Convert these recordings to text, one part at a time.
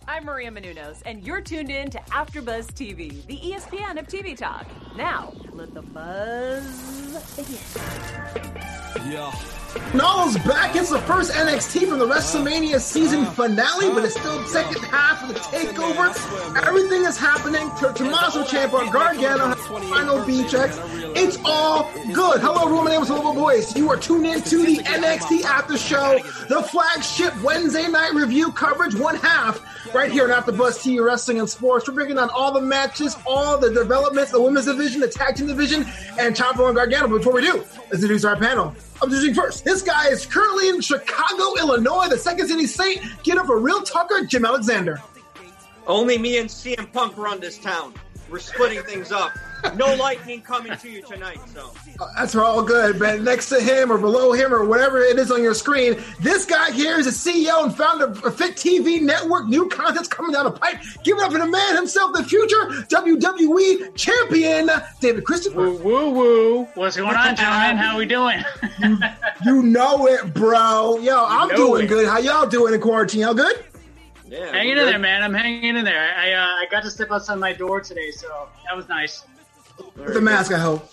I'm Maria Menounos, and you're tuned in to AfterBuzz TV, the ESPN of TV talk. Now, let the buzz begin. Yeah. Nall's back. It's the first NXT from the WrestleMania season finale, but it's still second half of the takeover. Everything is happening. Tommaso Ciampa, Gargano has final B checks. It's all good. Hello, everyone. My name is Little Boys. You are tuned in to the NXT After Show, the flagship Wednesday night review coverage, one half, right here on AfterBuzz TV Wrestling and Sports. We're bringing on all the matches, all the developments, the women's division, the tag team division, and Ciampa and Gargano. But before we do, let's introduce our panel. I'm introducing first. This guy is currently in Chicago, Illinois, the Second City Saint. Get up for Real Talker, Jim Alexander. Only me and CM Punk run this town. We're splitting things up. No lightning coming to you tonight, so. That's all good, but next to him or below him or whatever it is on your screen, this guy here is the CEO and founder of Fit TV Network. New content's coming down the pipe. Give it up for the man himself, the future WWE champion, David Christopher. Woo. What's going on, gentlemen? How we doing? You know it, bro. Yo, I'm doing good. How y'all doing in quarantine? Y'all good? Yeah, hanging in there, man. I'm hanging in there. I got to step outside my door today, so that was nice. With the mask, I hope.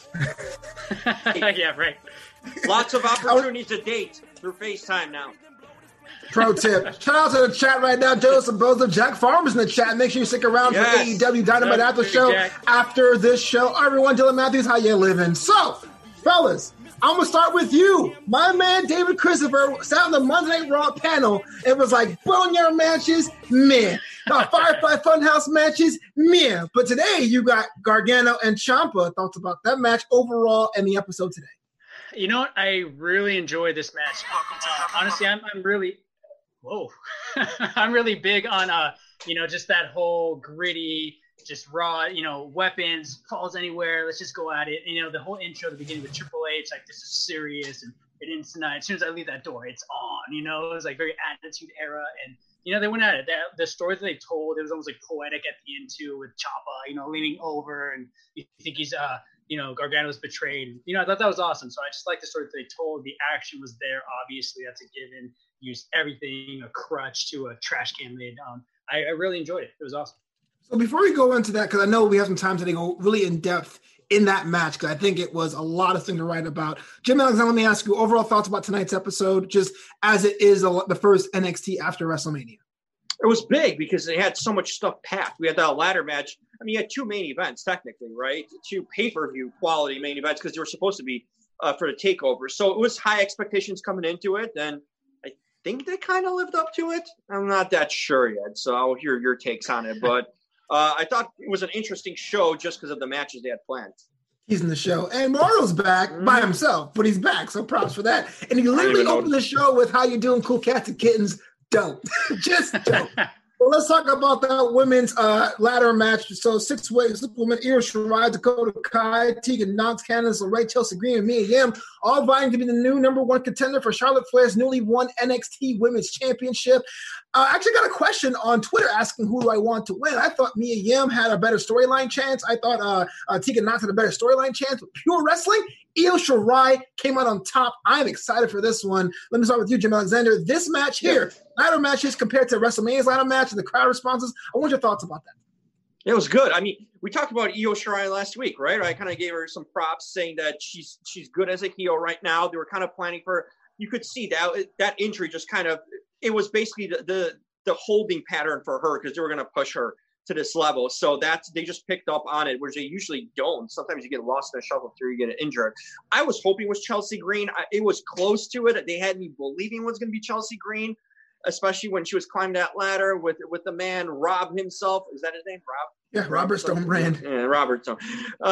Yeah, right. Lots of opportunities to date through FaceTime now. Pro tip. Shout out to the chat right now. Joseph Bozo, Jack Farmer's in the chat. Make sure you stick around for AEW Dynamite After Show. Jack. After this show, everyone, Dylan Matthews, how you living? So, fellas, I'm going to start with you. My man, David Christopher, sat on the Monday Night Raw panel and was like, Boneyard matches, meh. Firefly Funhouse matches, meh. But today, you got Gargano and Ciampa. Thoughts about that match overall and the episode today? You know what? I really enjoyed this match. Honestly, I'm really I'm really big on, just that whole gritty, just raw, weapons, falls anywhere, let's just go at it. And, the whole intro, the beginning with Triple H, like, this is serious, and it ends tonight. As soon as I leave that door, it's on, it was like very Attitude Era, and, they went at it. The story that they told, it was almost like poetic at the end, too, with Ciampa, leaning over, and you think he's, Gargano's betrayed. I thought that was awesome. So I just like the story that they told. The action was there, obviously. That's a given. Used everything, a crutch to a trash can lid. I really enjoyed it. It was awesome. So before we go into that, because I know we have some time today to go really in depth in that match, because I think it was a lot of things to write about. Jim Alexander, let me ask you overall thoughts about tonight's episode, just as it is the first NXT after WrestleMania. It was big because they had so much stuff packed. We had that ladder match. I mean, you had two main events, technically, right? Two pay-per-view quality main events because they were supposed to be for the takeover. So it was high expectations coming into it, and I think they kind of lived up to it. I'm not that sure yet, so I'll hear your takes on it. But I thought it was an interesting show just because of the matches they had planned. He's in the show. And Mario's back by himself, but he's back, so props for that. And he literally opened the show with how you doing, cool cats and kittens. Dope. Just dope. Well, let's talk about that women's ladder match. So 6 women, Io Shirai, Dakota Kai, Tegan Nox, Candice LeRae, Chelsea Green, and Mia Yim, all vying to be the new number one contender for Charlotte Flair's newly won NXT Women's Championship. I actually got a question on Twitter asking who do I want to win. I thought Mia Yim had a better storyline chance. I thought Tegan Nox had a better storyline chance. With pure wrestling, Io Shirai came out on top. I'm excited for this one. Let me start with you, Jim Alexander. This match here, ladder matches compared to WrestleMania's ladder match and the crowd responses. I want your thoughts about that. It was good. I mean, we talked about Io Shirai last week, right? I kind of gave her some props saying that she's good as a heel right now. They were kind of planning for – you could see that injury just kind of – it was basically the holding pattern for her because they were going to push her to this level. So they just picked up on it, which they usually don't. Sometimes you get lost in a shuffle through, you get injured. I was hoping it was Chelsea Green. It was close to it. They had me believing it was going to be Chelsea Green, especially when she was climbing that ladder with the man Rob himself. Is that his name, Rob? Yeah, Robert Stone Brand. Yeah, Robert Stone.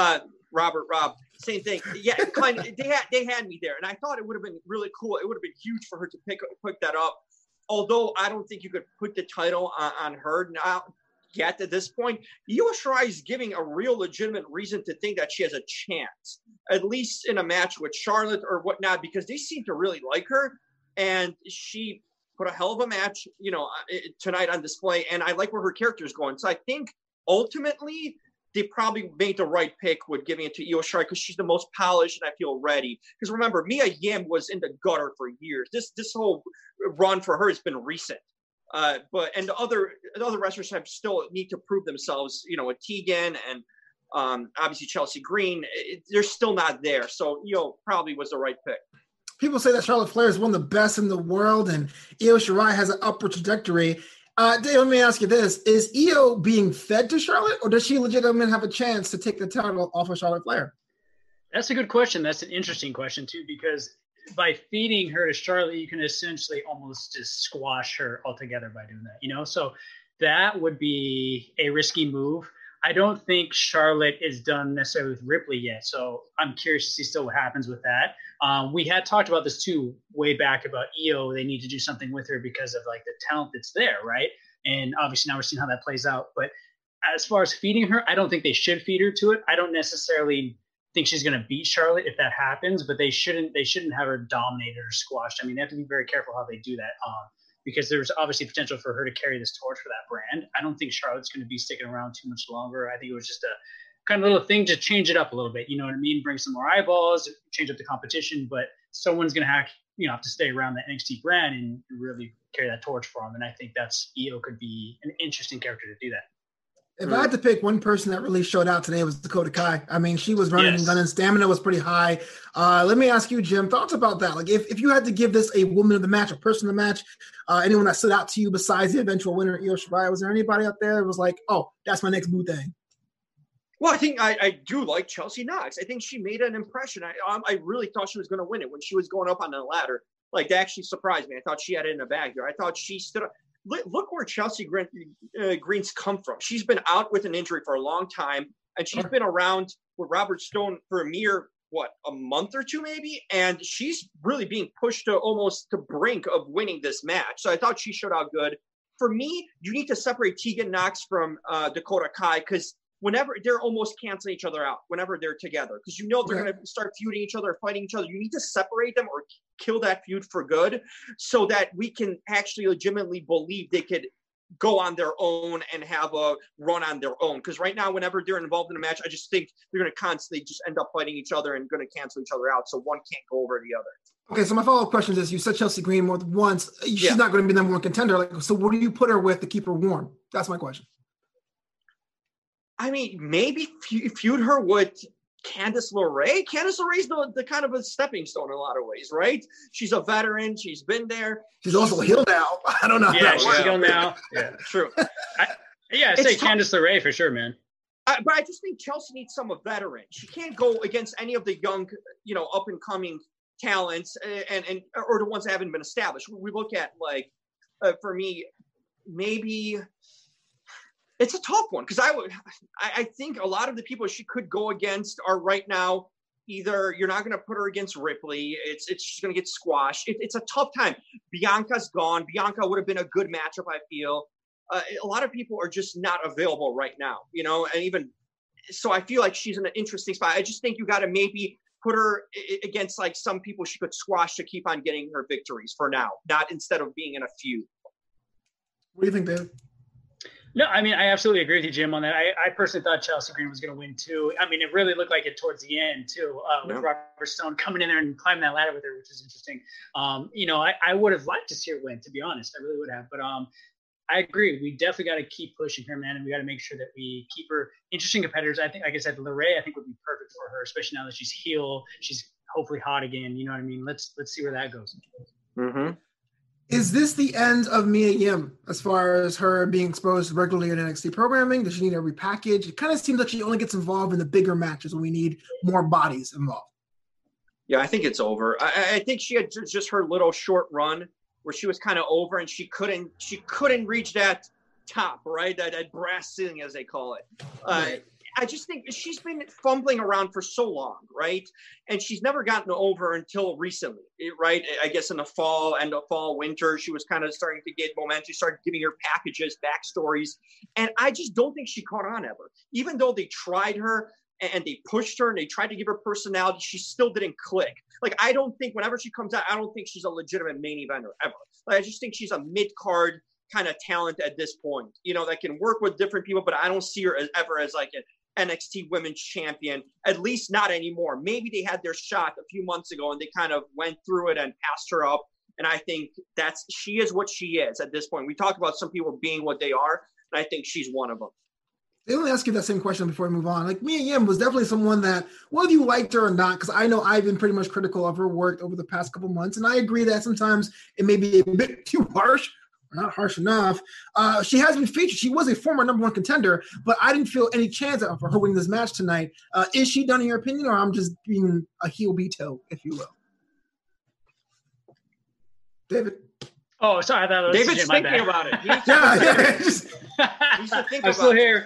Rob, same thing. Yeah, they had me there, and I thought it would have been really cool. It would have been huge for her to pick that up. Although I don't think you could put the title on her now. Yet at this point, Io Shirai is giving a real legitimate reason to think that she has a chance, at least in a match with Charlotte or whatnot, because they seem to really like her. And she put a hell of a match, tonight on display. And I like where her character is going. So I think ultimately they probably made the right pick with giving it to Io Shirai because she's the most polished and I feel ready. Because remember, Mia Yim was in the gutter for years. This whole run for her has been recent. And the other wrestlers have still need to prove themselves. You know, with Tegan and obviously Chelsea Green, they're still not there. So Io probably was the right pick. People say that Charlotte Flair is one of the best in the world, and Io Shirai has an upward trajectory. Dave, let me ask you this: is Io being fed to Charlotte, or does she legitimately have a chance to take the title off of Charlotte Flair? That's a good question. That's an interesting question too, because by feeding her to Charlotte, you can essentially almost just squash her altogether by doing that, you know? So that would be a risky move. I don't think Charlotte is done necessarily with Ripley yet. So I'm curious to see still what happens with that. We had talked about this too, way back about Io. They need to do something with her because of like the talent that's there. Right. And obviously now we're seeing how that plays out, but as far as feeding her, I don't think they should feed her to it. I don't necessarily think she's going to beat Charlotte if that happens, but they shouldn't have her dominated or squashed. I mean, they have to be very careful how they do that because there's obviously potential for her to carry this torch for that brand. I don't think Charlotte's going to be sticking around too much longer. I think it was just a kind of little thing to change it up a little bit. You know what I mean? Bring some more eyeballs, change up the competition, but someone's going to have to stay around that NXT brand and really carry that torch for them. And I think Io could be an interesting character to do that. If I had to pick one person that really showed out today, it was Dakota Kai. I mean, she was running and gunning. Stamina was pretty high. Let me ask you, Jim, thoughts about that? Like, if you had to give this a woman of the match, a person of the match, anyone that stood out to you besides the eventual winner, Io Shirai, was there anybody out there that was like, oh, that's my next boo thing? Well, I think I do like Chelsea Knox. I think she made an impression. I really thought she was going to win it when she was going up on the ladder. Like, that actually surprised me. I thought she had it in the bag there. I thought she stood up. Look where Chelsea Green's come from. She's been out with an injury for a long time, and she's been around with Robert Stone for a mere, a month or two maybe, and she's really being pushed to almost the brink of winning this match. So I thought she showed out good. For me, you need to separate Tegan Knox from Dakota Kai because whenever they're almost canceling each other out, whenever they're together, because they're going to start feuding each other, fighting each other. You need to separate them or kill that feud for good so that we can actually legitimately believe they could go on their own and have a run on their own. Because right now, whenever they're involved in a match, I just think they're going to constantly just end up fighting each other and going to cancel each other out. So one can't go over the other. Okay, so my follow-up question is, you said Chelsea Green more than once. She's not going to be the number one contender. Like, so what do you put her with to keep her warm? That's my question. I mean, maybe feud her with Candice LeRae. Candice LeRae's the kind of a stepping stone in a lot of ways, right? She's a veteran. She's been there. She's also heel now. I don't know. Yeah, she's heel now. Yeah, true. I'd say Candice LeRae for sure, man. But I just think Chelsea needs some of veteran. She can't go against any of the young, up and coming talents and or the ones that haven't been established. We look at for me, maybe. It's a tough one because I think a lot of the people she could go against are right now either you're not going to put her against Ripley. She's going to get squashed. It's a tough time. Bianca's gone. Bianca would have been a good matchup, I feel. A lot of people are just not available right now, and even so I feel like she's in an interesting spot. I just think you got to maybe put her against some people she could squash to keep on getting her victories for now, not instead of being in a feud. What do you think, Dave? No, I mean, I absolutely agree with you, Jim, on that. I personally thought Chelsea Green was going to win, too. I mean, it really looked like it towards the end, too, with Robert Stone coming in there and climbing that ladder with her, which is interesting. I would have liked to see her win, to be honest. I really would have. But I agree. We definitely got to keep pushing her, man, and we got to make sure that we keep her interesting competitors. I think, like I said, LeRae, I think, would be perfect for her, especially now that she's heel. She's hopefully hot again. You know what I mean? Let's see where that goes. Mm-hmm. Is this the end of Mia Yim as far as her being exposed regularly in NXT programming? Does she need a repackage? It kind of seems like she only gets involved in the bigger matches when we need more bodies involved. Yeah, I think it's over. I think she had just her little short run where she was kind of over and she couldn't reach that top, right? That brass ceiling, as they call it. Right. I just think she's been fumbling around for so long, right? And she's never gotten over until recently, right? I guess in the fall, winter, she was kind of starting to get momentum. She started giving her packages, backstories. And I just don't think she caught on ever. Even though they tried her and they pushed her and they tried to give her personality, she still didn't click. I don't think whenever she comes out, I don't think she's a legitimate main eventer ever. I just think she's a mid-card kind of talent at this point, that can work with different people, but I don't see her ever as an NXT Women's Champion, at least not anymore. Maybe they had their shot a few months ago and they kind of went through it and passed her up And I think she is what she is at this point. We talk about some people being what they are, and I think she's one of them. Let me ask you that same question before we move on. Like, Mia Yim was definitely someone that, whether you liked her or not, because I know I've been pretty much critical of her work over the past couple months, and I agree that sometimes it may be a bit too harsh, or not harsh enough. She has been featured. She was a former number one contender, but I didn't feel any chance of her winning this match tonight. Is she done in your opinion, or I'm just being a heel Beto, if you will? David? Oh, sorry. I thought it was David's thinking about it. He needs to think I'm about still it. here.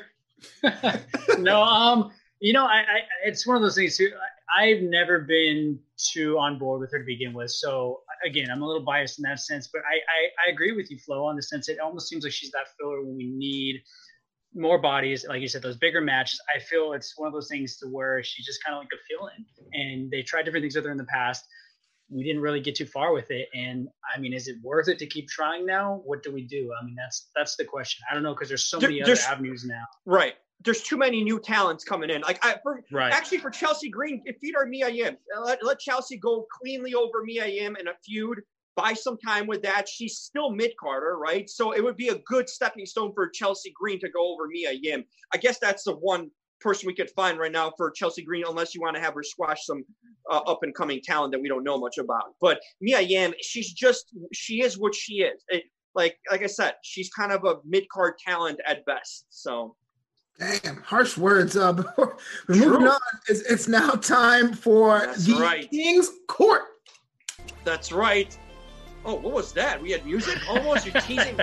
No, it's one of those things too. I've never been too on board with her to begin with. So again, I'm a little biased in that sense, but I agree with you, Flo, on the sense it almost seems like she's that filler when we need more bodies. Like you said, those bigger matches. I feel it's one of those things to where she's just kind of like a fill-in, and they tried different things with her in the past. We didn't really get too far with it. And I mean, is it worth it to keep trying now? What do we do? I mean, that's the question. I don't know, because there's so many other avenues now. Right. There's too many new talents coming in. Actually, for Chelsea Green, feed her Mia Yim. Let Chelsea go cleanly over Mia Yim in a feud. Buy some time with that. She's still mid-carder, right? So it would be a good stepping stone for Chelsea Green to go over Mia Yim. I guess that's the one person we could find right now for Chelsea Green, unless you want to have her squash some up-and-coming talent that we don't know much about. But Mia Yim, she is what she is. Like I said, she's kind of a mid-card talent at best. So, damn, harsh words. Before we're moving on, it's now time for King's Court. That's right. Oh, what was that? We had music? Almost, you're teasing.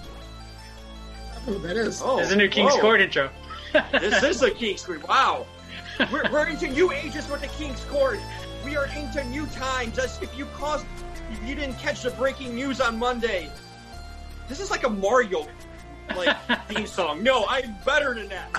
Oh, that is. Oh, there's a new King's Court intro. This is the King's Court. Wow. We're into new ages with the King's Court. We are into new times. As if you didn't catch the breaking news on Monday. This is like a Mario theme song. No, I'm better than that.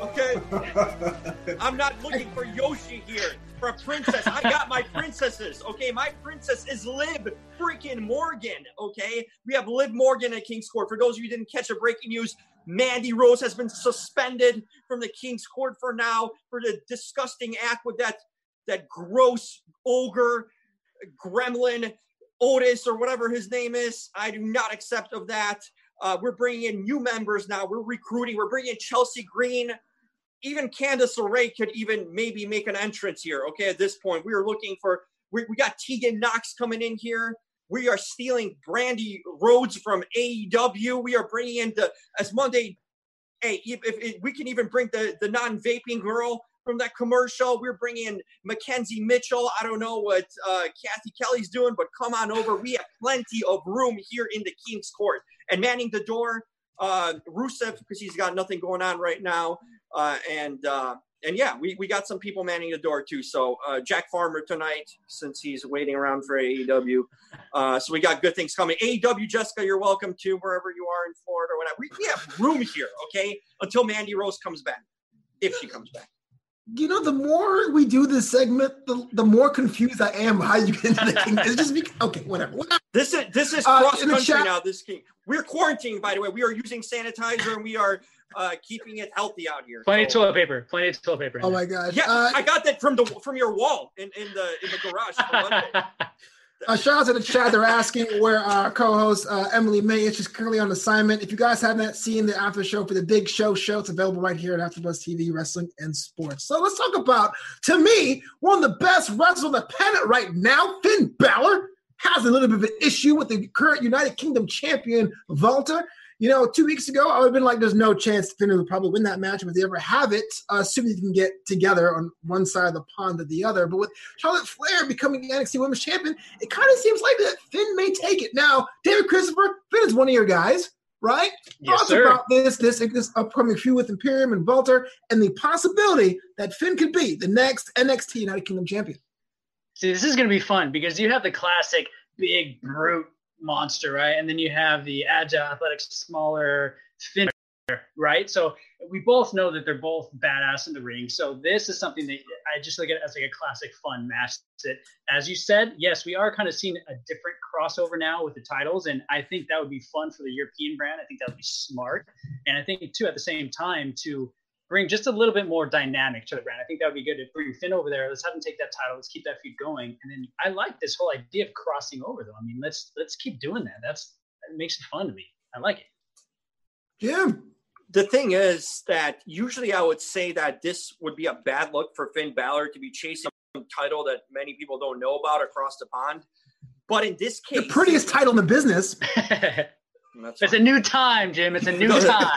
Okay? I'm not looking for Yoshi here, for a princess. I got my princesses. Okay? My princess is Liv freaking Morgan. Okay? We have Liv Morgan at King's Court. For those of you who didn't catch the breaking news, Mandy Rose has been suspended from the King's Court for now for the disgusting act with that gross ogre, gremlin, Otis, or whatever his name is. I do not accept of that. We're bringing in new members now. We're recruiting. We're bringing in Chelsea Green. Even Candice LeRae could even maybe make an entrance here. Okay, at this point, we are looking for. We got Tegan Knox coming in here. We are stealing Brandy Rhodes from AEW. We are bringing in as Monday. Hey, if we can even bring the non-vaping girl from that commercial. We're bringing in Mackenzie Mitchell. I don't know what Kathy Kelly's doing, but come on over. We have plenty of room here in the King's Court. And manning the door, Rusev, because he's got nothing going on right now. And yeah, we got some people manning the door too. So Jack Farmer tonight, since he's waiting around for AEW. So we got good things coming. AEW, Jessica, you're welcome to wherever you are in Florida or whatever. We have room here, okay, until Mandy Rose comes back, if she comes back. You know, the more we do this segment, the more confused I am how you get into the King. It's just okay, whatever. This is cross country now. We're quarantined, by the way. We are using sanitizer and we are keeping it healthy out here. Plenty of toilet paper. Oh my gosh! Yeah, I got that from your wall in the garage. For Monday. Shout out to the chat. They're asking where our co-host Emily May is. She's currently on assignment. If you guys haven't seen the after show for the Big Show, it's available right here at AfterBuzz TV, Wrestling and Sports. So let's talk about, to me, one of the best wrestlers on the planet right now, Finn Balor. Has a little bit of an issue with the current United Kingdom champion, Walter. You know, 2 weeks ago, I would have been like, there's no chance Finn would probably win that match if they ever have it, assuming you can get together on one side of the pond or the other. But with Charlotte Flair becoming NXT Women's Champion, it kind of seems like that Finn may take it. Now, David Christopher, Finn is one of your guys, right? Yes, Thoughts sir. about this upcoming feud with Imperium and Walter and the possibility that Finn could be the next NXT United Kingdom champion. See, this is going to be fun because you have the classic big brute monster, right? And then you have the agile, athletic, smaller Finn, right? So we both know that they're both badass in the ring. So this is something that I just look at as like a classic fun match. That, as you said, yes, we are kind of seeing a different crossover now with the titles, and I think that would be fun for the European brand. I think that would be smart, and I think too at the same time to bring just a little bit more dynamic to the brand. I think that would be good to bring Finn over there. Let's have him take that title. Let's keep that feud going. And then I like this whole idea of crossing over, though. I mean, let's keep doing that. That makes it fun to me. I like it. Yeah. The thing is that usually I would say that this would be a bad look for Finn Balor to be chasing a title that many people don't know about across the pond. But in this case, the prettiest title in the business. It's a new time, Jim. It's a new time.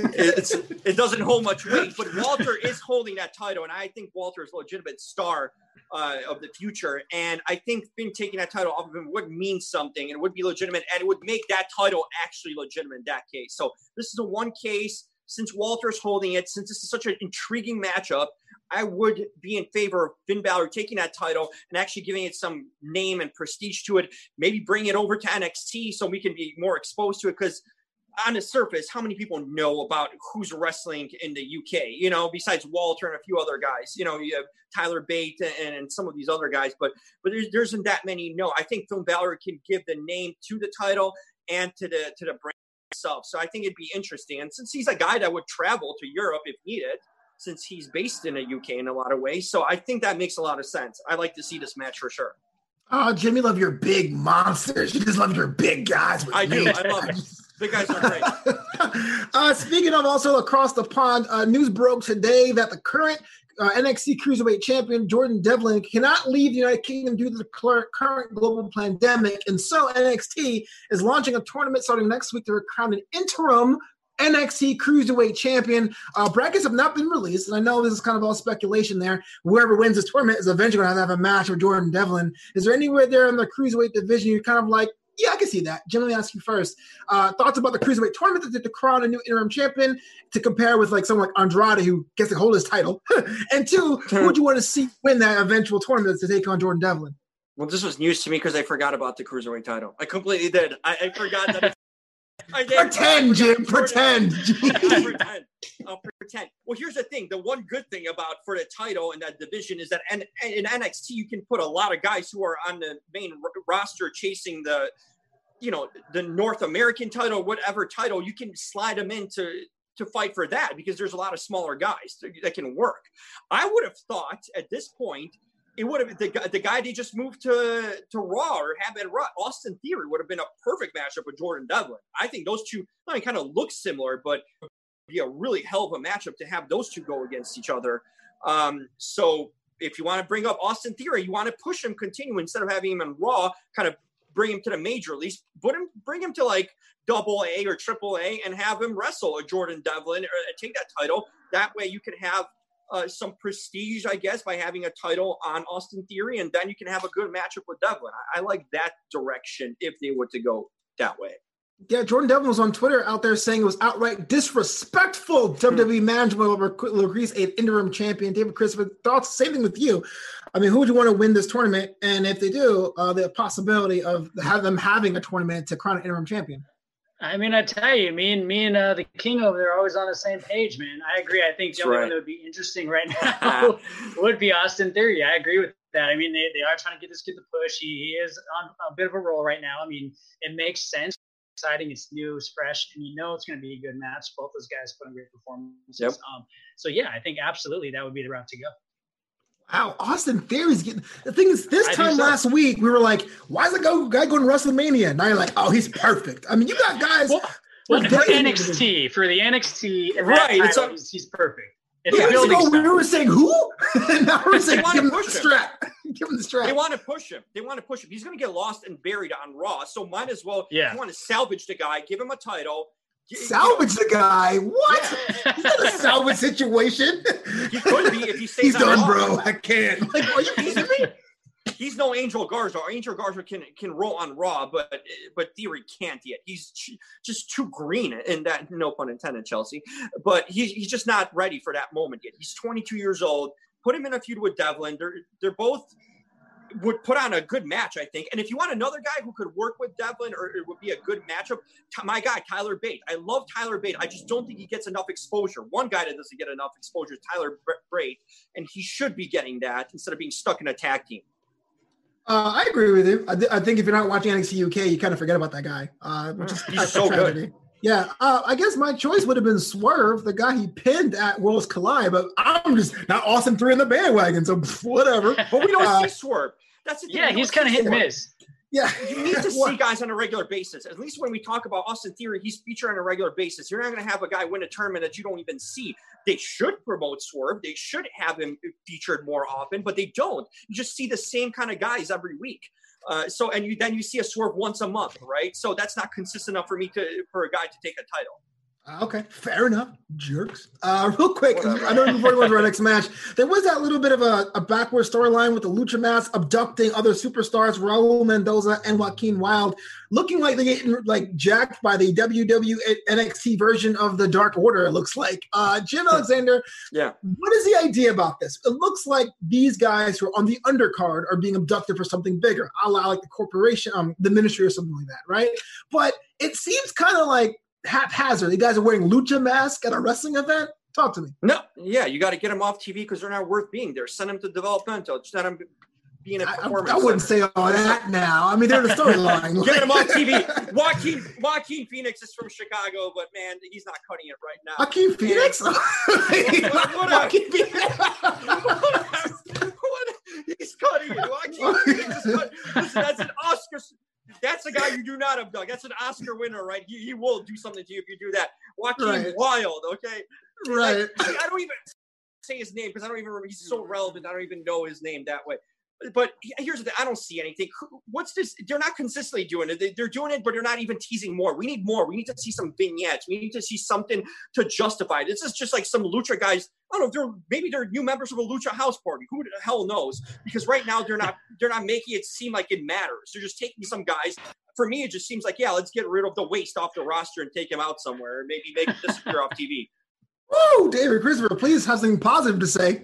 It doesn't hold much weight, but Walter is holding that title, and I think Walter is a legitimate star of the future. And I think Finn taking that title off of him would mean something, and it would be legitimate, and it would make that title actually legitimate in that case. So this is the one case, since Walter's holding it, since this is such an intriguing matchup, I would be in favor of Finn Balor taking that title and actually giving it some name and prestige to it. Maybe bring it over to NXT so we can be more exposed to it. Because on the surface, how many people know about who's wrestling in the UK? You know, besides Walter and a few other guys. You know, you have Tyler Bate and some of these other guys, but there isn't that many. No, I think Finn Balor can give the name to the title and to the brand itself. So I think it'd be interesting. And since he's a guy that would travel to Europe if needed, since he's based in the UK in a lot of ways. So I think that makes a lot of sense. I like to see this match for sure. Oh, Jimmy, love your big monsters. You just love your big guys. I do. I love it. Big guys are great. Speaking of also across the pond, news broke today that the current NXT Cruiserweight Champion, Jordan Devlin, cannot leave the United Kingdom due to the current global pandemic. And so NXT is launching a tournament starting next week to crown an interim NXT Cruiserweight Champion. Brackets have not been released, and I know this is kind of all speculation there. Whoever wins this tournament is eventually going to have a match with Jordan Devlin. Is there anywhere there in the Cruiserweight division you're kind of like, yeah, I can see that? Jim, let me ask you first. Thoughts about the Cruiserweight tournament to crown a new interim champion to compare with like someone like Andrade who gets to hold his title? And two, who would you want to see win that eventual tournament to take on Jordan Devlin? Well, this was news to me because I forgot about the Cruiserweight title. I completely did. I forgot that. Pretend, Jim. Pretend. I'll pretend. Well, here's the thing. The one good thing about for the title in that division is that in NXT, you can put a lot of guys who are on the main roster chasing the North American title, whatever title. You can slide them in to fight for that because there's a lot of smaller guys that can work. I would have thought at this point, it would have the guy they just moved to Raw or have at Raw, Austin Theory, would have been a perfect matchup with Jordan Devlin. I think those two kind of look similar, but it would be a really hell of a matchup to have those two go against each other. So if you want to bring up Austin Theory, you want to push him, continue instead of having him in Raw, kind of bring him to the major, at least bring him to like AA or AAA and have him wrestle a Jordan Devlin or take that title. That way you can have some prestige, I guess, by having a title on Austin Theory, and then you can have a good matchup with Devlin. I like that direction if they were to go that way. Yeah, Jordan Devlin was on Twitter out there saying it was outright disrespectful. WWE management will release an interim champion. David Christopher, thoughts? Same thing with you. I mean, who would you want to win this tournament? And if they do, the possibility of them having a tournament to crown an interim champion. I mean, I tell you, me and the King over there are always on the same page, man. I agree. I think the only one that would be interesting right now would be Austin Theory. I agree with that. I mean, they are trying to get this kid to push. He is on a bit of a roll right now. I mean, it makes sense. It's exciting. It's new. It's fresh. And you know it's going to be a good match. Both those guys put on great performances. Yep. So, yeah, I think absolutely that would be the route to go. Wow, Austin Theory's getting – the thing is, this time last week, we were like, why is the guy going to WrestleMania? Now you're like, oh, he's perfect. I mean, you got guys – for the NXT, right? Title, he's perfect. It's we were saying who? Now we're saying give him the strap. Give him the strap. They want to push him. He's going to get lost and buried on Raw, so might as well if you want to salvage the guy, give him a title. Salvage the guy? What? Yeah. He's not a salvage situation. He could be if he stays. He's done, bro. I can't. Like, are you kidding me? He's no Angel Garza. Angel Garza can roll on Raw, but Theory can't yet. He's just too green in that. No pun intended, Chelsea. But he's just not ready for that moment yet. He's 22 years old. Put him in a feud with Devlin. They're both would put on a good match, I think. And if you want another guy who could work with Devlin or it would be a good matchup, my guy, Tyler Bate. I love Tyler Bate. I just don't think he gets enough exposure. One guy that doesn't get enough exposure is Tyler Bate, and he should be getting that instead of being stuck in a tag team. I agree with you. I think if you're not watching NXT UK, you kind of forget about that guy. Which is he's so good. Yeah, I guess my choice would have been Swerve, the guy he pinned at Worlds Collide, but I'm just not Austin 3 in the bandwagon, so whatever. But we don't see Swerve. That's the thing. Yeah, he's kind of hit and miss. Yeah, you need to see guys on a regular basis. At least when we talk about Austin Theory, he's featured on a regular basis. You're not going to have a guy win a tournament that you don't even see. They should promote Swerve. They should have him featured more often, but they don't. You just see the same kind of guys every week. Then you see a Swerve once a month, right? So that's not consistent enough for a guy to take a title. Okay, fair enough, jerks. Real quick, I know before we go to our next match, there was that little bit of a backward storyline with the Lucha Mask abducting other superstars, Raul Mendoza and Joaquin Wilde, looking like they're getting jacked by the WWE NXT version of the Dark Order, it looks like. Jim Alexander, what is the idea about this? It looks like these guys who are on the undercard are being abducted for something bigger, a la like the corporation, the ministry or something like that, right? But it seems kind of like haphazard. You guys are wearing lucha masks at a wrestling event? Talk to me. No, yeah, you got to get them off TV because they're not worth being there. Send them to developmental. Send them being a performance. I wouldn't say all that now. I mean, they're the storyline. Get them off TV. Joaquin Phoenix is from Chicago, but man, he's not cutting it right now. Joaquin Phoenix? He's cutting it. Joaquin Phoenix is cutting. Listen, that's an Oscar. That's a guy you do not abduct. That's an Oscar winner, right? He will do something to you if you do that. Joaquin Wilde, okay? Right. I don't even say his name because I don't even remember. He's so relevant. I don't even know his name that way. But here's the thing. I don't see anything. What's this? They're not consistently doing it. They're doing it, but they're not even teasing more. We need more. We need to see some vignettes. We need to see something to justify it. This is just like some lucha guys. I don't know. Maybe they're new members of a lucha house party. Who the hell knows? Because right now they're not making it seem like it matters. They're just taking some guys. For me, it just seems like, let's get rid of the waste off the roster and take him out somewhere, or maybe make him disappear off TV. Woo, David Christopher, please have something positive to say.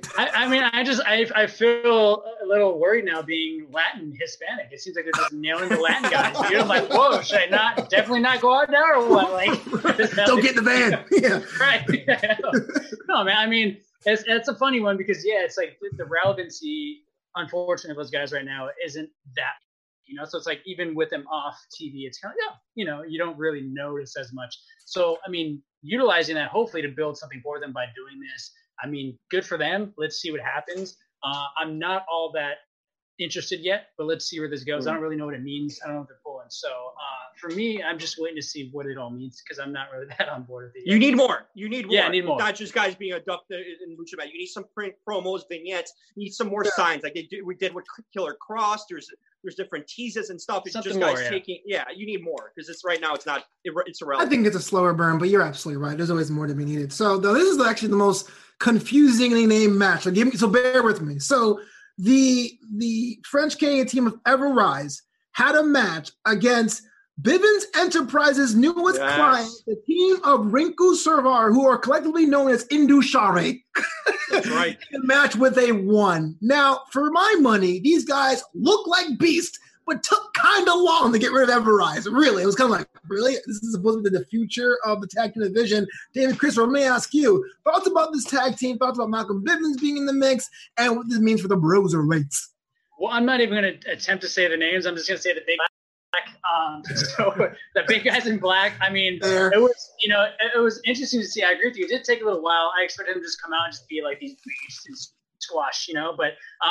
I feel a little worried now being Latin Hispanic. It seems like they're just nailing the Latin guys. I'm like, whoa, should I definitely not go out there or what? Like, don't get in the van. Yeah. Right. No, man. I mean, it's a funny one because it's like the relevancy, unfortunately, of those guys right now isn't that. So it's like even with them off TV, it's kind of you don't really notice as much. So I mean, utilizing that hopefully to build something for them by doing this. I mean, good for them. Let's see what happens. I'm not all that interested yet, but let's see where this goes. I don't really know what it means. I don't know what they're pulling. So for me, I'm just waiting to see what it all means because I'm not really that on board with it. You need more. Yeah, I need more. Not just guys being abducted in Lucha Mat. You need some print promos, vignettes. You need some more signs like we did with Killer Cross. There's different teases and stuff. It's something just guys taking. Yeah, you need more because it's right now. It's not. It's irrelevant. I think it's a slower burn, but you're absolutely right. There's always more to be needed. So this is actually the most confusingly named match. So bear with me. So the French Canadian team of Ever Rise had a match against Bivens Enterprises' newest client, the team of Rinku Servar, who are collectively known as Indu Share. That's right. In a match with a 1. Now, for my money, these guys look like beasts, but took kind of long to get rid of Ever Rise. Really, it was kind of like, really? This is supposed to be the future of the tag team division. David Christopher, let me ask you, thoughts about this tag team, thoughts about Malcolm Bivens being in the mix, and what this means for the Broserweights? Well, I'm not even going to attempt to say the names. I'm just going to say the big black. So the big guys in black. I mean, it was interesting to see. I agree with you. It did take a little while. I expected them to just come out and just be like these beasts and squash, But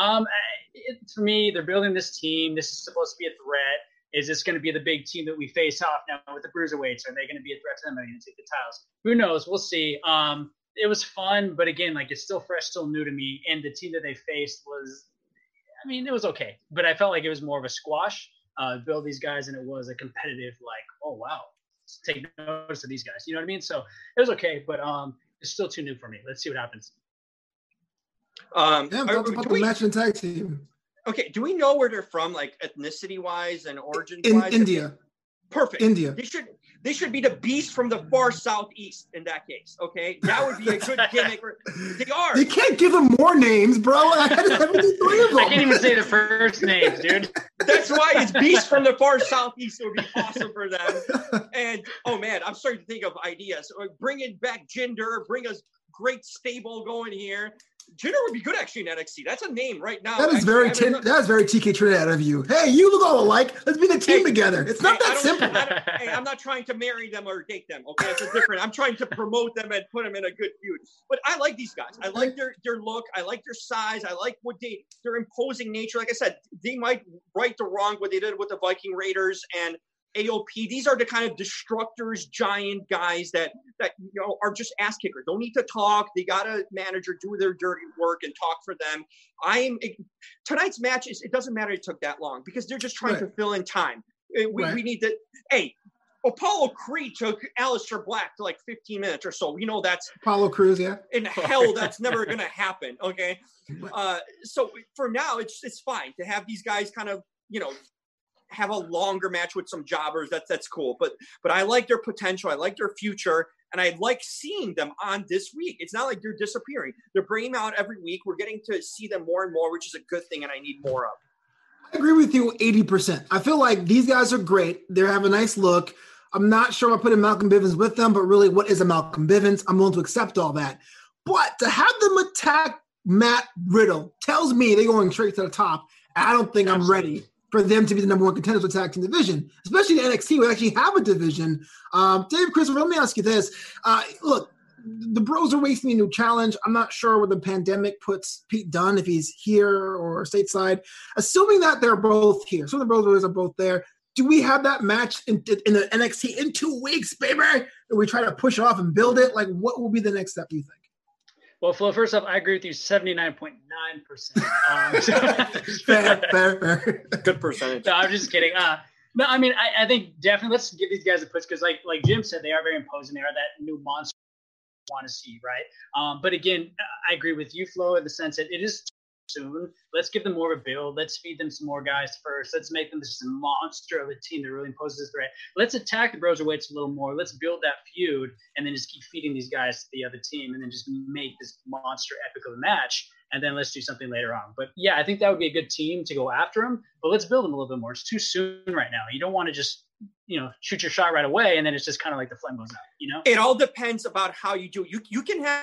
for me, they're building this team. This is supposed to be a threat. Is this going to be the big team that we face off now with the Bruiserweights? Are they going to be a threat to them? Are they going to take the titles? Who knows? We'll see. It was fun, but again, like it's still fresh, still new to me. And the team that they faced was, it was okay. But I felt like it was more of a squash. Build these guys, and it was a competitive, like, oh wow, let's take notice of these guys. You know what I mean? So it was okay, but it's still too new for me. Let's see what happens. About the match and tag team. Okay, do we know where they're from, like ethnicity wise and origin wise? India. Perfect. India. They should be the beast from the far southeast in that case. Okay, that would be a good gimmick. They are. They can't give them more names, bro. I had 73 of them. I can't even say the first names, dude. That's why it's beast from the far southeast. It would be awesome for them. And oh man, I'm starting to think of ideas. Bring it back, Jinder. Bring us great stable going here. Jinder would be good actually in NXT. That's a name right now. That is very TK Trinidad of you. Hey, you look all alike. Let's be the team together. It's not that simple. I'm not trying to marry them or date them. Okay, it's different. I'm trying to promote them and put them in a good feud. But I like these guys. I like their look. I like their size. I like their imposing nature. Like I said, they might right the wrong what they did with the Viking Raiders and AOP. These are the kind of destructors, giant guys that are just ass kickers. Don't need to talk. They got a manager do their dirty work and talk for them. Tonight's match it doesn't matter it took that long because they're just trying to fill in time. We need to. Hey, Apollo Creed took Aleister Black to like 15 minutes or so. That's Apollo Crews. Yeah. In hell, that's never going to happen. Okay. So for now, it's fine to have these guys kind of have a longer match with some jobbers. That's cool. But I like their potential. I like their future. And I like seeing them on this week. It's not like they're disappearing. They're bringing them out every week. We're getting to see them more and more, which is a good thing. And I need more of. I agree with you 80%. I feel like these guys are great. They have a nice look. I'm not sure if I put in Malcolm Bivens with them, but really what is a Malcolm Bivens? I'm willing to accept all that. But to have them attack Matt Riddle tells me they're going straight to the top. I don't think I'm ready for them to be the number one contenders for the tag team division, especially the NXT. We actually have a division. Dave Christopher, let me ask you this. Look, the Bros are wasting a new challenge. I'm not sure where the pandemic puts Pete Dunne, if he's here or stateside. Assuming that they're both here, assuming the Bros are both there, do we have that match in the NXT in 2 weeks, baby? Or we try to push it off and build it? Like, what will be the next step, do you think? Well, Flo, first off, I agree with you 79.9%. Fair. Good percentage. No, I'm just kidding. No, I mean, I think definitely let's give these guys a push because, like Jim said, they are very imposing. They are that new monster we want to see, right? But again, I agree with you, Flo, in the sense that it is soon. Let's give them more of a build. Let's feed them some more guys first. Let's make them this monster of a team that really imposes this threat. Let's attack the Broserweights a little more. Let's build that feud and then just keep feeding these guys to the other team and then just make this monster epic of a match. And then let's do something later on. But yeah, I think that would be a good team to go after them. But let's build them a little bit more. It's too soon right now. You don't want to just shoot your shot right away and then it's just kind of like the flame goes out. It all depends about how you do. You can have.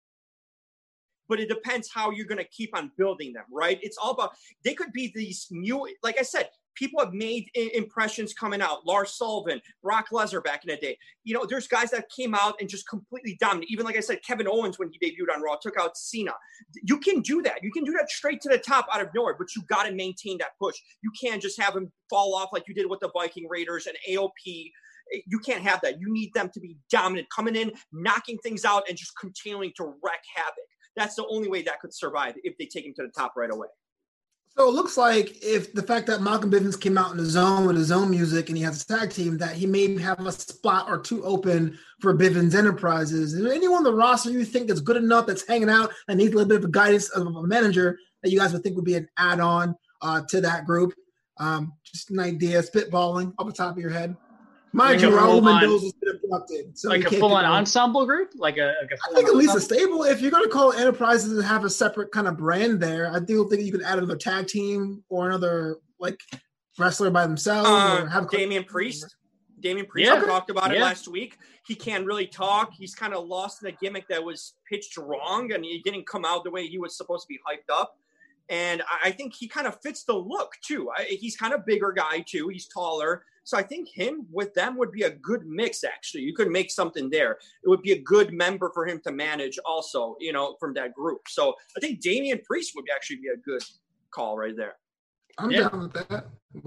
But it depends how you're going to keep on building them, right? It's all about, they could be these new, like I said, people have made impressions coming out. Lars Sullivan, Brock Lesnar back in the day. There's guys that came out and just completely dominated. Even like I said, Kevin Owens, when he debuted on Raw, took out Cena. You can do that. You can do that straight to the top out of nowhere, but you got to maintain that push. You can't just have him fall off like you did with the Viking Raiders and AOP. You can't have that. You need them to be dominant, coming in, knocking things out, and just continuing to wreak havoc. That's the only way that could survive if they take him to the top right away. So it looks like if the fact that Malcolm Bivens came out in the zone with his own music and he has a tag team, that he may have a spot or two open for Bivens Enterprises. Is there anyone on the roster you think is good enough that's hanging out and needs a little bit of guidance of a manager that you guys would think would be an add-on to that group? Just an idea, spitballing off the top of your head. Mind you, Raul Mendoza's been abducted. So like a full-on ensemble group? I think at least a stable. If you're going to call Enterprises and have a separate kind of brand there, I do think you could add another tag team or another wrestler by themselves. Or have Damian Priest. Damian Priest talked about it last week. He can't really talk. He's kind of lost in a gimmick that was pitched wrong, and he didn't come out the way he was supposed to be hyped up. And I think he kind of fits the look, too. He's kind of bigger guy, too. He's taller. So I think him with them would be a good mix, actually. You could make something there. It would be a good member for him to manage also, from that group. So I think Damian Priest would actually be a good call right there. I'm down with that.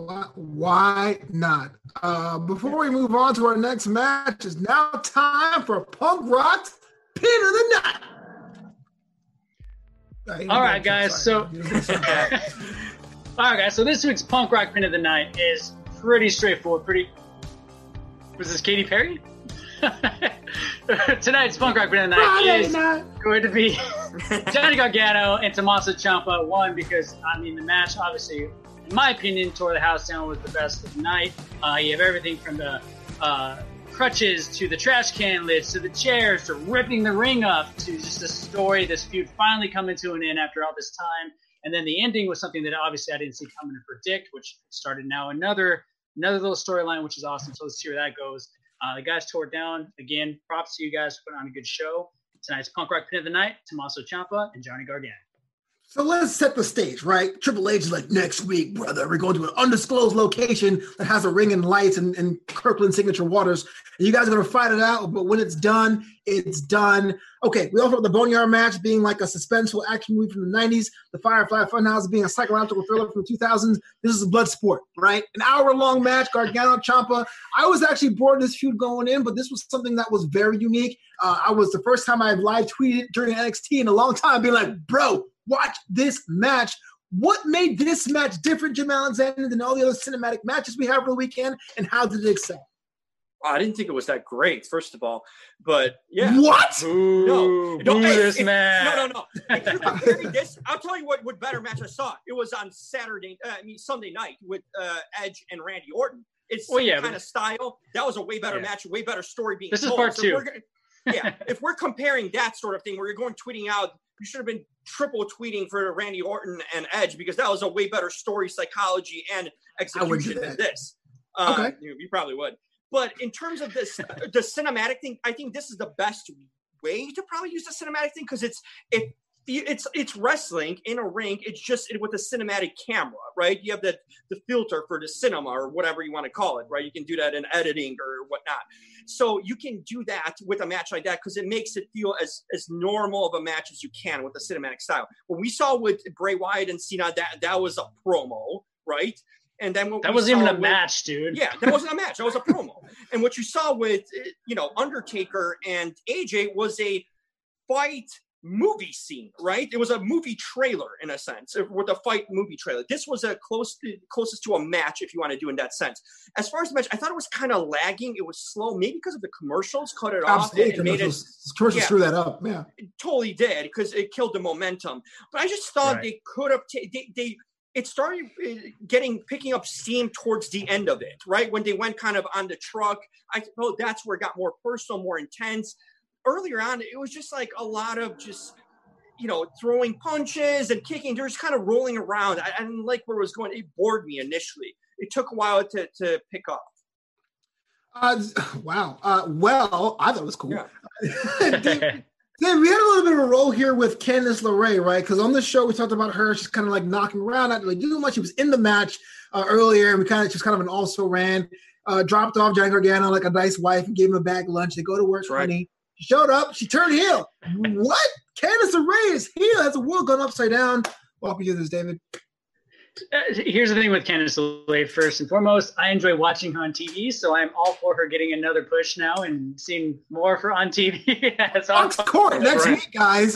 Why not? Before we move on to our next match, it's now time for Punk Rock's Pin of the Night. All right, guys. So this week's Punk Rock Pin of the Night is pretty straightforward. Was this Katy Perry? Tonight's Punk Rock Pin of the Night is going to be Johnny Gargano and Tommaso Ciampa. One, because the match obviously, in my opinion, tore the house down, was the best of the night. You have everything from the crutches to the trash can lids to the chairs to ripping the ring up to just a story, this feud finally coming to an end after all this time. And then the ending was something that obviously I didn't see coming to predict, which started now another little storyline, which is awesome. So let's see where that goes. The guys tore it down. Again, props to you guys for putting on a good show. tonight's Punk Rock Pin of the Night, Tommaso Ciampa and Johnny Gargano. So let's set the stage, right? Triple H is like, next week, brother, we're going to an undisclosed location that has a ring and lights and Kirkland signature waters. And you guys are going to fight it out, but when it's done, it's done. Okay, we also have the Boneyard match being like a suspenseful action movie from the 90s, the Firefly Funhouse being a psychological thriller from the 2000s. This is a blood sport, right? An hour-long match, Gargano, Ciampa. I was actually bored of this feud going in, but this was something that was very unique. I was the first time I live tweeted during NXT in a long time being like, bro, watch this match. What made this match different, Jim Alexander, than all the other cinematic matches we have for the weekend, and how did it excel? I didn't think it was that great, first of all, but yeah. What? No, this match. No. If you're comparing this, I'll tell you what better match I saw. It was on Sunday night with Edge and Randy Orton. It's kind of style. That was a way better match, a way better story being told. This is part two. If we're comparing that sort of thing where you're going tweeting out, you should have been triple tweeting for Randy Orton and Edge because that was a way better story, psychology, and execution than this. Okay. You probably would. But in terms of this, the cinematic thing, I think this is the best way to probably use the cinematic thing because it's wrestling in a ring. It's just with a cinematic camera, right? You have the filter for the cinema or whatever you want to call it, right? You can do that in editing or whatnot. So you can do that with a match like that because it makes it feel as normal of a match as you can with the cinematic style. When we saw with Bray Wyatt and Cena, that was a promo, right? And then that wasn't even a match, dude. Yeah, that wasn't a match. That was a promo. And what you saw with, Undertaker and AJ was a fight movie scene, right? It was a movie trailer in a sense, with a fight movie trailer. This was closest to a match, if you want to do in that sense. As far as the match, I thought it was kind of lagging. It was slow, maybe because of the commercials, cut it off. And made it. Commercials threw that up, yeah. It totally did because it killed the momentum. But I just thought they could have it started picking up steam towards the end of it, right? When they went kind of on the truck, I suppose that's where it got more personal, more intense. Earlier on, it was just like a lot of just, throwing punches and kicking. They're just kind of rolling around. I didn't like where it was going. It bored me initially. It took a while to pick up. Wow. Well, I thought it was cool. Yeah. Then we had a little bit of a role here with Candice LeRae, right? Because on the show, we talked about her. She's kind of like knocking around, not really doing much. She was in the match earlier, and she's kind of an also ran. Dropped off Johnny Gargano like a nice wife and gave him a bag lunch. They go to work, honey. She showed up. She turned heel. What? Candice LeRae is heel. Has the world gone upside down? Walk me through this, David. Here's the thing with Candice LeRae. First and foremost, I enjoy watching her on TV, so I'm all for her getting another push now and seeing more of her on TV. Fox Court next week, guys.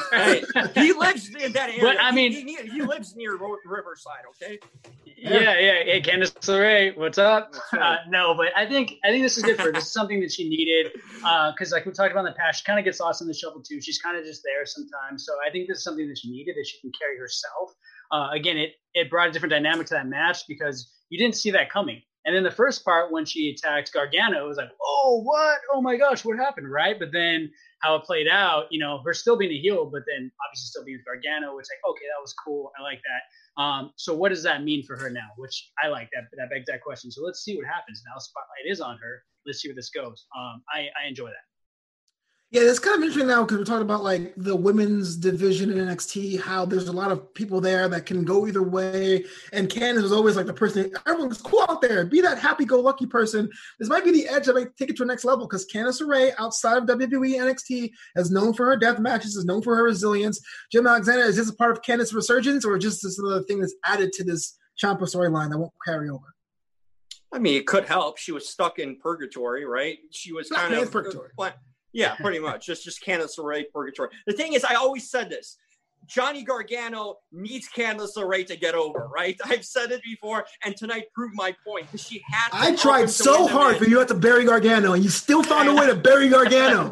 He lives in that area. But I mean, he lives near Riverside. Okay. Yeah. Hey, Candice LeRae, what's up? No, but I think this is good for her. This is something that she needed because, like we talked about in the past, she kind of gets lost in the shuffle too. She's kind of just there sometimes. So I think this is something that she needed, that she can carry herself. Again, it brought a different dynamic to that match because you didn't see that coming. And then the first part when she attacked Gargano, it was like, oh, what? Oh, my gosh, what happened, right? But then how it played out, her still being a heel, but then obviously still being Gargano, it's like, okay, that was cool. I like that. So what does that mean for her now? Which I like that. That begs that question. So let's see what happens. Now spotlight is on her. Let's see where this goes. I enjoy that. Yeah, it's kind of interesting now because we're talking about like the women's division in NXT, how there's a lot of people there that can go either way. And Candice was always like the person, everyone's cool out there. Be that happy-go-lucky person. This might be the edge that might take it to the next level because Candice LeRae, outside of WWE NXT, is known for her death matches, is known for her resilience. Jim Alexander, is this a part of Candice's resurgence or just this another thing that's added to this Ciampa storyline that won't carry over? I mean, it could help. She was stuck in purgatory, right? She was kind of purgatory. Yeah, pretty much. Just Candice LeRae purgatory. The thing is, I always said this. Johnny Gargano needs Candice LeRae to get over, right? I've said it before, and tonight proved my point because she had to. I tried so hard for you to bury Gargano, and you still found a way to bury Gargano.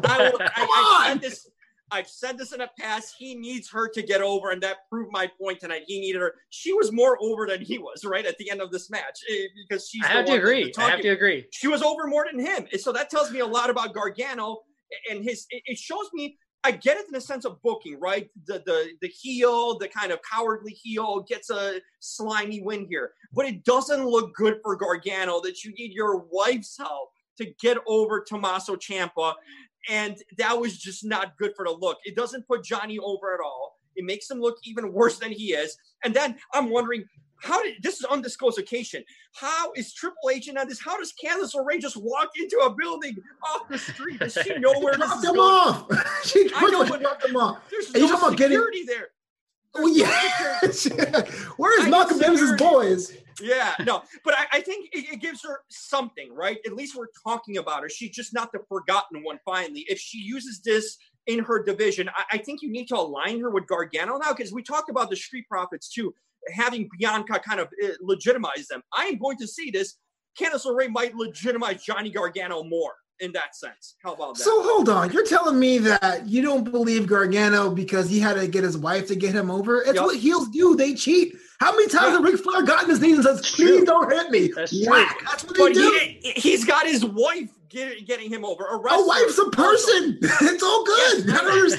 I've said this in the past. He needs her to get over, and that proved my point tonight. He needed her. She was more over than he was, right, at the end of this match because she's. I have to agree. She was over more than him, and so that tells me a lot about Gargano and his. It shows me. I get it in the sense of booking, right? The heel, the kind of cowardly heel gets a slimy win here, but it doesn't look good for Gargano that you need your wife's help to get over Tommaso Ciampa. And that was just not good for the look. It doesn't put Johnny over at all. It makes him look even worse than he is. And then I'm wondering, this is undisclosed occasion. How is Triple H in on this? How does Candice LeRae just walk into a building off the street? Does she know where this is going? Off. She dropped them off. There's no security there. Oh, yeah. Where is Malcolm Davis's boys? Yeah, no, but I think it gives her something, right? At least we're talking about her. She's just not the forgotten one, finally. If she uses this in her division, I think you need to align her with Gargano now, because we talked about the Street Profits, too, having Bianca kind of legitimize them. I am going to see this. Candice LeRae might legitimize Johnny Gargano more in that sense. How about that? So hold on. You're telling me that you don't believe Gargano because he had to get his wife to get him over? It's what heels do. They cheat. How many times has Ric Flair gotten his knees and says, please don't hit me? That's Whack. true. That's what they do. He's got his wife getting him over. A wife's a person. It's all good. Yes,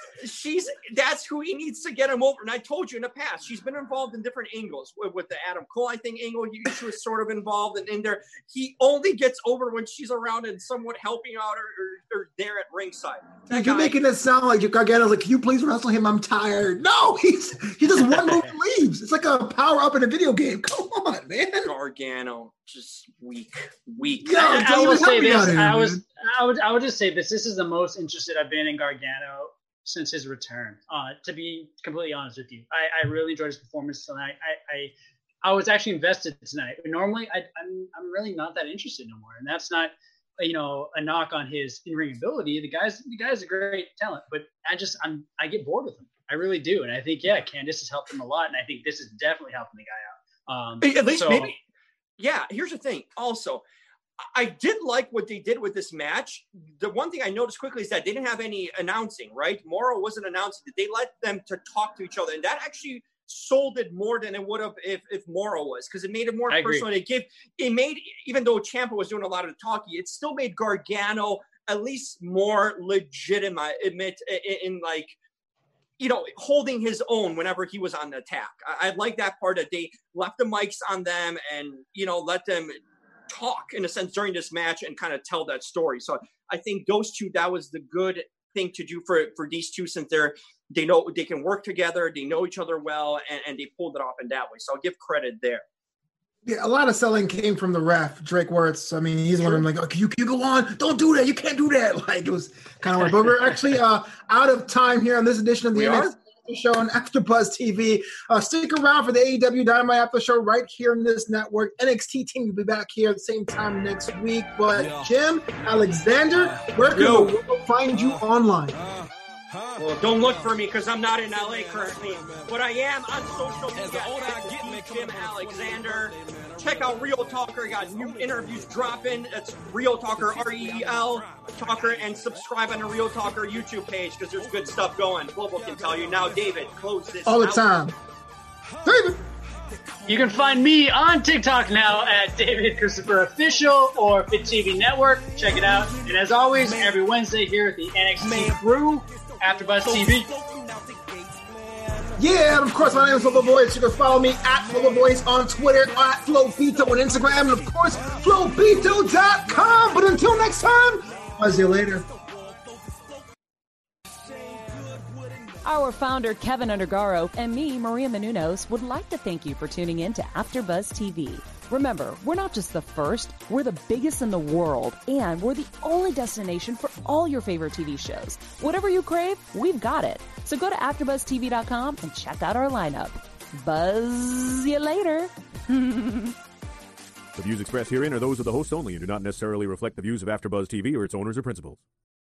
that's who he needs to get him over. And I told you in the past, she's been involved in different angles with the Adam Cole, I think, angle. She was sort of involved in there. He only gets over when she's around and somewhat helping out or there at ringside. You're making it sound like Gargano's like, can you please wrestle him? I'm tired. No, he just one move and leaves. It's like a power up in a video game. Come on, man. Gargano, just weak. No, I will say this. I would just say this. This is the most interested I've been in Gargano since his return. To be completely honest with you, I really enjoyed his performance tonight. I was actually invested tonight. Normally, I'm really not that interested no more, and that's not a knock on his in-ring ability. The guy's a great talent, but I get bored with him. I really do, and I think Candice has helped him a lot, and I think this is definitely helping the guy out. At least maybe. Yeah. Here's the thing. Also, I did like what they did with this match. The one thing I noticed quickly is that they didn't have any announcing, right? Morrow wasn't announcing. They let them to talk to each other. And that actually sold it more than it would have if Morrow was, because it made it more personal. It made, even though Ciampa was doing a lot of the talking, it still made Gargano at least more legitimate in like, holding his own whenever he was on the attack. I like that part that they left the mics on them and, let them talk in a sense during this match and kind of tell that story. So I think those two, that was the good thing to do for these two, since they know they can work together, they know each other well, and they pulled it off in that way. So I'll give credit there. Yeah, a lot of selling came from the ref, Drake Wirtz. I mean, he's one of them like, okay, you go on, don't do that, you can't do that. Like, it was kind of like, but we're actually out of time here on this edition of the NXT Show on AfterBuzz TV. Stick around for the AEW Dynamite After Show right here in this network. NXT team will be back here at the same time next week. But Jim, Alexander, where can the world find you online? Well, don't look for me because I'm not in LA currently, but I am on social media at Jim Alexander. Check out Real Talker. Got new interviews dropping. That's Real Talker, REEL Talker, and subscribe on the Real Talker YouTube page because there's good stuff going. Global can tell you. Now, David, close this all the out. time. David. You can find me on TikTok now at David Christopher Official or Fit TV Network. Check it out. And as always, every Wednesday here at the NXT Crew, AfterBuzz TV. Yeah, and of course, my name is Flobo Boys. You can follow me at Flobo Boys on Twitter, at Flobito on Instagram, and of course, Flobito.com. But until next time, I'll see you later. Our founder, Kevin Undergaro, and me, Maria Menounos, would like to thank you for tuning in to AfterBuzz TV. Remember, we're not just the first, we're the biggest in the world, and we're the only destination for all your favorite TV shows. Whatever you crave, we've got it. So go to AfterBuzzTV.com and check out our lineup. Buzz you later. The views expressed herein are those of the hosts only and do not necessarily reflect the views of AfterBuzz TV or its owners or principals.